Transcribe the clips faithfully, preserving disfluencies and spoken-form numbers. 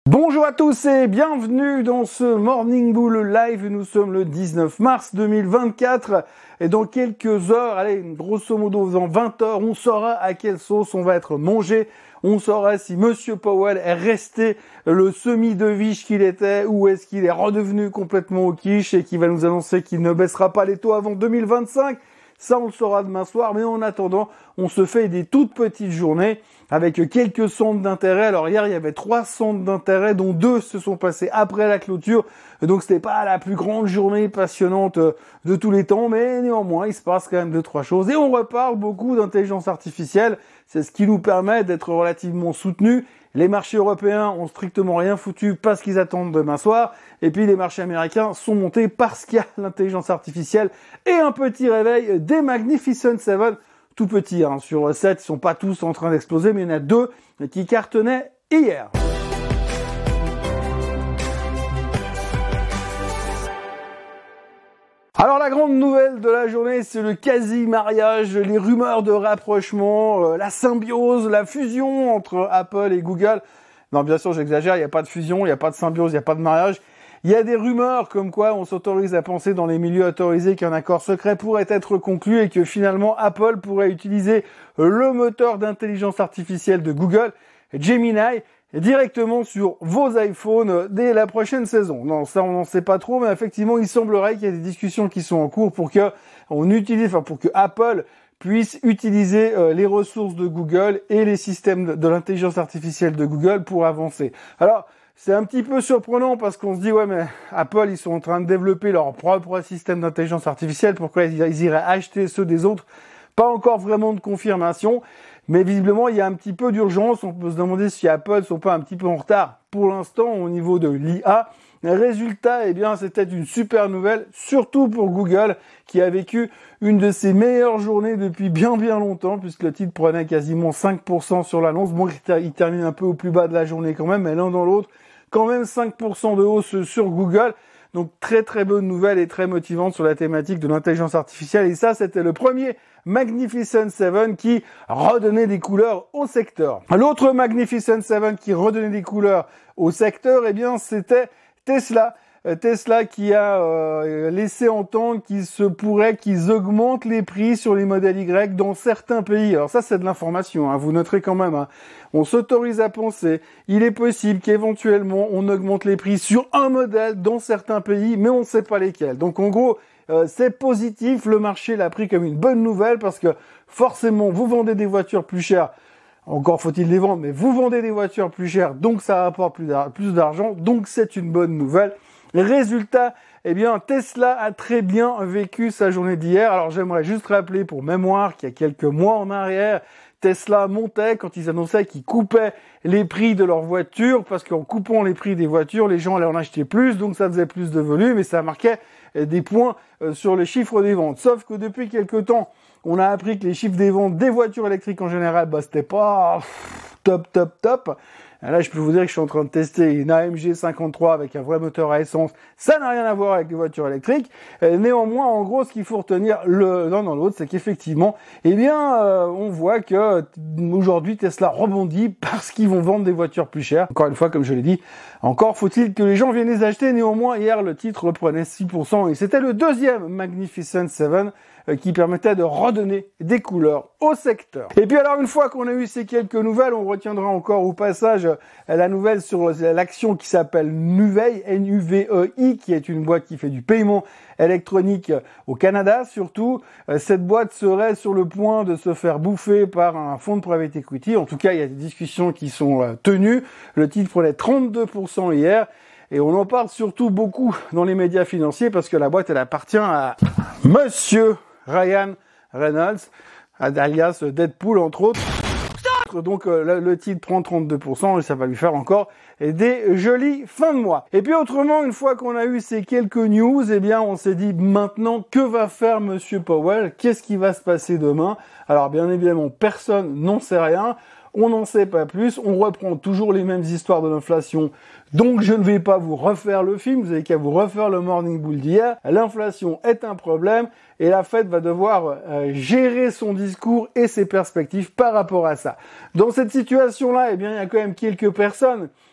Bonjour à tous et bienvenue dans ce Morning Bull Live. Nous sommes le dix-neuf mars deux mille vingt-quatre et dans quelques heures, allez, grosso modo dans vingt heures, on saura à quelle sauce on va être mangé. On saura si Monsieur Powell est resté le semi-deviche qu'il était ou est-ce qu'il est redevenu complètement au quiche et qu'il va nous annoncer qu'il ne baissera pas les taux avant deux mille vingt-cinq. Ça, on le saura demain soir, mais en attendant, on se fait des toutes petites journées avec quelques centres d'intérêt. Alors hier, il y avait trois centres d'intérêt, dont deux se sont passés après la clôture. Donc, c'était pas la plus grande journée passionnante de tous les temps, mais néanmoins, il se passe quand même deux, trois choses. Et on reparle beaucoup d'intelligence artificielle. C'est ce qui nous permet d'être relativement soutenus. Les marchés européens ont strictement rien foutu parce qu'ils attendent demain soir. Et puis les marchés américains sont montés parce qu'il y a l'intelligence artificielle et un petit réveil des Magnificent Seven. Tout petits, hein. Sur sept, ils sont pas tous en train d'exploser, mais il y en a deux qui cartonnaient hier. Alors la grande nouvelle de la journée, c'est le quasi-mariage, les rumeurs de rapprochement, euh, la symbiose, la fusion entre Apple et Google. Non, bien sûr, j'exagère, il n'y a pas de fusion, il n'y a pas de symbiose, il n'y a pas de mariage. Il y a des rumeurs comme quoi on s'autorise à penser dans les milieux autorisés qu'un accord secret pourrait être conclu et que finalement Apple pourrait utiliser le moteur d'intelligence artificielle de Google, Gemini, directement sur vos iPhones dès la prochaine saison. Non, ça on n'en sait pas trop, mais effectivement il semblerait qu'il y ait des discussions qui sont en cours pour que on utilise, enfin pour que Apple puisse utiliser euh, les ressources de Google et les systèmes de, de l'intelligence artificielle de Google pour avancer. Alors c'est un petit peu surprenant parce qu'on se dit ouais mais Apple ils sont en train de développer leur propre système d'intelligence artificielle, pourquoi ils, ils iraient acheter ceux des autres? Pas encore vraiment de confirmation, mais visiblement il y a un petit peu d'urgence. On peut se demander si Apple sont pas un petit peu en retard pour l'instant au niveau de l'I A. Résultat, eh bien c'était une super nouvelle, surtout pour Google qui a vécu une de ses meilleures journées depuis bien bien longtemps, puisque le titre prenait quasiment cinq pour cent sur l'annonce. Bon, il termine un peu au plus bas de la journée quand même, mais l'un dans l'autre, quand même cinq pour cent de hausse sur Google. Donc très très bonne nouvelle et très motivante sur la thématique de l'intelligence artificielle. Et ça, c'était le premier Magnificent Seven qui redonnait des couleurs au secteur. L'autre Magnificent Seven qui redonnait des couleurs au secteur, eh bien c'était Tesla. Tesla qui a euh, laissé entendre qu'il se pourrait qu'ils augmentent les prix sur les modèles Y dans certains pays. Alors ça, c'est de l'information, hein, vous noterez quand même. Hein. On s'autorise à penser, il est possible qu'éventuellement on augmente les prix sur un modèle dans certains pays, mais on ne sait pas lesquels. Donc en gros, euh, c'est positif, le marché l'a pris comme une bonne nouvelle parce que forcément, vous vendez des voitures plus chères. Encore faut-il les vendre, mais vous vendez des voitures plus chères, donc ça rapporte plus d'argent, donc c'est une bonne nouvelle. Résultat, eh bien, Tesla a très bien vécu sa journée d'hier. Alors, j'aimerais juste rappeler pour mémoire qu'il y a quelques mois en arrière, Tesla montait quand ils annonçaient qu'ils coupaient les prix de leurs voitures parce qu'en coupant les prix des voitures, les gens allaient en acheter plus, donc ça faisait plus de volume et ça marquait des points sur les chiffres des ventes. Sauf que depuis quelques temps, on a appris que les chiffres des ventes des voitures électriques en général, bah, c'était pas top, top, top. Là, je peux vous dire que je suis en train de tester une A M G cinquante-trois avec un vrai moteur à essence. Ça n'a rien à voir avec les voitures électriques. Néanmoins, en gros, ce qu'il faut retenir l'un dans l'autre, c'est qu'effectivement, eh bien, euh, on voit que aujourd'hui, Tesla rebondit parce qu'ils vont vendre des voitures plus chères. Encore une fois, comme je l'ai dit, encore faut-il que les gens viennent les acheter. Néanmoins, hier, le titre reprenait six pour cent et c'était le deuxième Magnificent Seven qui permettait de redonner des couleurs au secteur. Et puis alors, une fois qu'on a eu ces quelques nouvelles, on retiendra encore au passage la nouvelle sur l'action qui s'appelle Nuvei, N U V E I, qui est une boîte qui fait du paiement électronique au Canada surtout. Cette boîte serait sur le point de se faire bouffer par un fonds de private equity. En tout cas, il y a des discussions qui sont tenues. Le titre prenait trente-deux pour cent hier. Et on en parle surtout beaucoup dans les médias financiers parce que la boîte, elle appartient à Monsieur Ryan Reynolds, alias Deadpool entre autres. Donc euh, le, le titre prend trente-deux pour cent et ça va lui faire encore des jolies fins de mois. Et puis autrement, une fois qu'on a eu ces quelques news, eh bien on s'est dit maintenant que va faire Monsieur Powell? Qu'est-ce qui va se passer demain? Alors bien évidemment, personne n'en sait rien. On n'en sait pas plus, on reprend toujours les mêmes histoires de l'inflation, donc je ne vais pas vous refaire le film, vous avez qu'à vous refaire le Morning Bull d'hier. L'inflation est un problème et la Fed va devoir euh, gérer son discours et ses perspectives par rapport à ça. Dans cette situation-là, eh bien, il y a quand même quelques personnes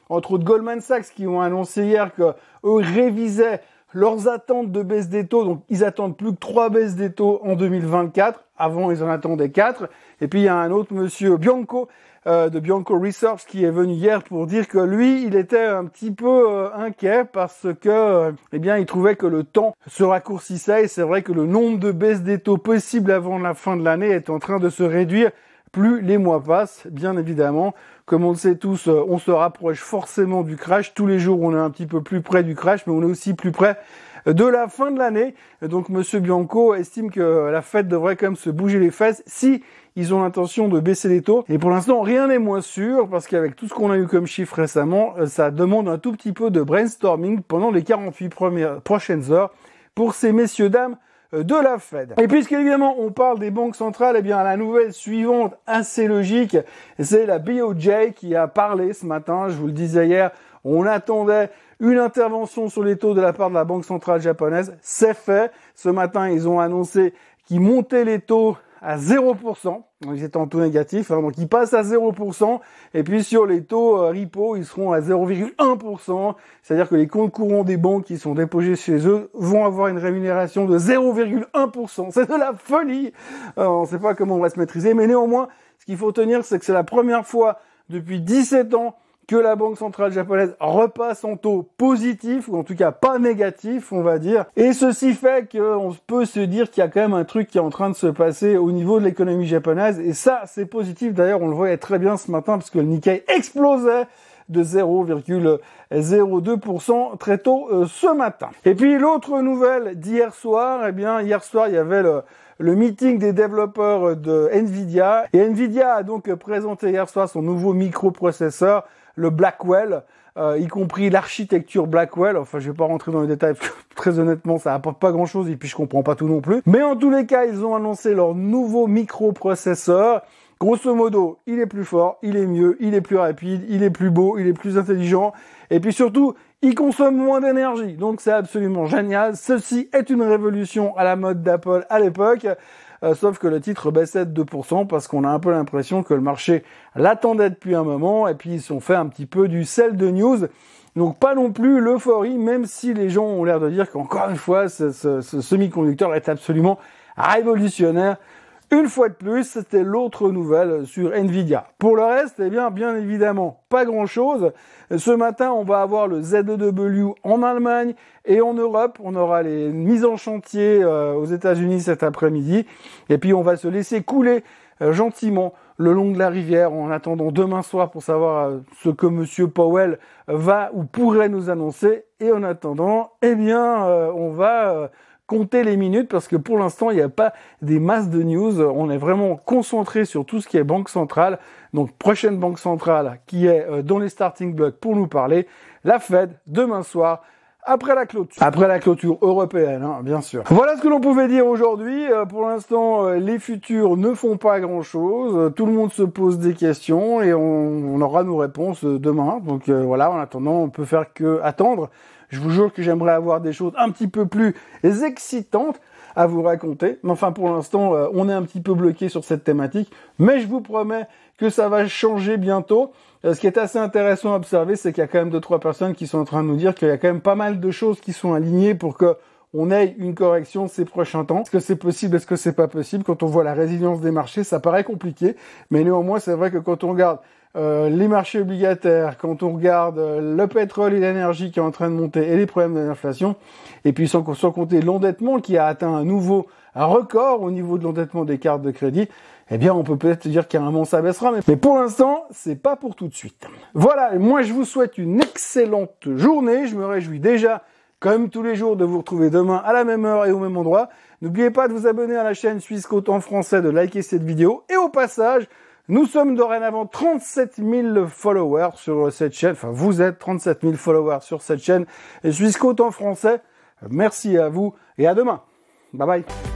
entre autres Goldman Sachs qui ont annoncé hier que eux révisaient leurs attentes de baisse des taux. Donc ils attendent plus que trois baisses des taux en deux mille vingt-quatre. Avant ils en attendaient quatre. Et puis il y a un autre monsieur Bianco euh, de Bianco Research qui est venu hier pour dire que lui il était un petit peu euh, inquiet parce que euh, eh bien il trouvait que le temps se raccourcissait et c'est vrai que le nombre de baisses des taux possibles avant la fin de l'année est en train de se réduire. Plus les mois passent, bien évidemment. Comme on le sait tous, on se rapproche forcément du crash. Tous les jours, on est un petit peu plus près du crash, mais on est aussi plus près de la fin de l'année. Donc, Monsieur Bianco estime que la Fed devrait quand même se bouger les fesses si ils ont l'intention de baisser les taux. Et pour l'instant, rien n'est moins sûr, parce qu'avec tout ce qu'on a eu comme chiffre récemment, ça demande un tout petit peu de brainstorming pendant les quarante-huit premières, prochaines heures pour ces messieurs dames de la Fed. Et puisqu'évidemment on parle des banques centrales, eh bien la nouvelle suivante, assez logique, c'est la B O J qui a parlé ce matin. Je vous le disais hier, on attendait une intervention sur les taux de la part de la Banque centrale japonaise. C'est fait. Ce matin, ils ont annoncé qu'ils montaient les taux à zéro pour cent. Donc, ils étaient en taux négatif, hein, donc ils passent à zéro pour cent. Et puis sur les taux euh, repo, ils seront à zéro virgule un pour cent. C'est-à-dire que les comptes courants des banques qui sont déposés chez eux vont avoir une rémunération de zéro virgule un pour cent. C'est de la folie. Alors, on ne sait pas comment on va se maîtriser, mais néanmoins, ce qu'il faut tenir, c'est que c'est la première fois depuis dix-sept ans que la Banque centrale japonaise repasse en taux positif, ou en tout cas pas négatif, on va dire. Et ceci fait qu'on peut se dire qu'il y a quand même un truc qui est en train de se passer au niveau de l'économie japonaise. Et ça, c'est positif. D'ailleurs, on le voyait très bien ce matin, parce que le Nikkei explosait de zéro virgule zéro deux pour cent très tôt euh, ce matin. Et puis l'autre nouvelle d'hier soir, eh bien hier soir, il y avait le le meeting des développeurs de Nvidia. Et Nvidia a donc présenté hier soir son nouveau microprocesseur, le Blackwell, euh, y compris l'architecture Blackwell. Enfin, je vais pas rentrer dans les détails, parce que, très honnêtement, ça apporte pas grand-chose, et puis je comprends pas tout non plus. Mais en tous les cas, ils ont annoncé leur nouveau microprocesseur. Grosso modo, il est plus fort, il est mieux, il est plus rapide, il est plus beau, il est plus intelligent, et puis surtout, il consomme moins d'énergie. Donc c'est absolument génial. Ceci est une révolution à la mode d'Apple à l'époque, euh, sauf que le titre baissait de deux pour cent parce qu'on a un peu l'impression que le marché l'attendait depuis un moment, et puis ils sont fait un petit peu du sell de news. Donc pas non plus l'euphorie, même si les gens ont l'air de dire qu'encore une fois, ce, ce, ce semi-conducteur est absolument révolutionnaire. Une fois de plus, c'était l'autre nouvelle sur Nvidia. Pour le reste, eh bien, bien évidemment, pas grand-chose. Ce matin, on va avoir le Z E W en Allemagne et en Europe. On aura les mises en chantier euh, aux États-Unis cet après-midi. Et puis, on va se laisser couler euh, gentiment le long de la rivière en attendant demain soir pour savoir euh, ce que Monsieur Powell va ou pourrait nous annoncer. Et en attendant, eh bien, euh, on va... Euh, compter les minutes, parce que pour l'instant, il n'y a pas des masses de news. On est vraiment concentré sur tout ce qui est banque centrale. Donc, prochaine banque centrale qui est dans les starting blocks pour nous parler, la Fed, demain soir, après la clôture. Après la clôture européenne, hein, bien sûr. Voilà ce que l'on pouvait dire aujourd'hui. Euh, pour l'instant, euh, les futurs ne font pas grand-chose. Euh, tout le monde se pose des questions et on, on aura nos réponses euh, demain. Donc euh, voilà, en attendant, on peut faire que attendre. Je vous jure que j'aimerais avoir des choses un petit peu plus excitantes à vous raconter. Mais enfin, pour l'instant, euh, on est un petit peu bloqué sur cette thématique. Mais je vous promets que ça va changer bientôt. Euh, ce qui est assez intéressant à observer, c'est qu'il y a quand même deux, trois personnes qui sont en train de nous dire qu'il y a quand même pas mal de choses qui sont alignées pour que on ait une correction ces prochains temps. Est-ce que c'est possible? Est-ce que c'est pas possible? Quand on voit la résilience des marchés, ça paraît compliqué. Mais néanmoins, c'est vrai que quand on regarde Euh, les marchés obligataires, quand on regarde euh, le pétrole et l'énergie qui est en train de monter et les problèmes de l'inflation, et puis sans, sans compter l'endettement qui a atteint un nouveau un record au niveau de l'endettement des cartes de crédit, eh bien on peut peut-être dire qu'à un moment ça baissera, mais, mais pour l'instant c'est pas pour tout de suite. Voilà, et moi je vous souhaite une excellente journée, je me réjouis déjà comme tous les jours de vous retrouver demain à la même heure et au même endroit. N'oubliez pas de vous abonner à la chaîne Swissquote en français, de liker cette vidéo, et au passage, nous sommes dorénavant trente-sept mille followers sur cette chaîne. Enfin, vous êtes trente-sept mille followers sur cette chaîne. Et Swissquote en français. Merci à vous et à demain. Bye bye.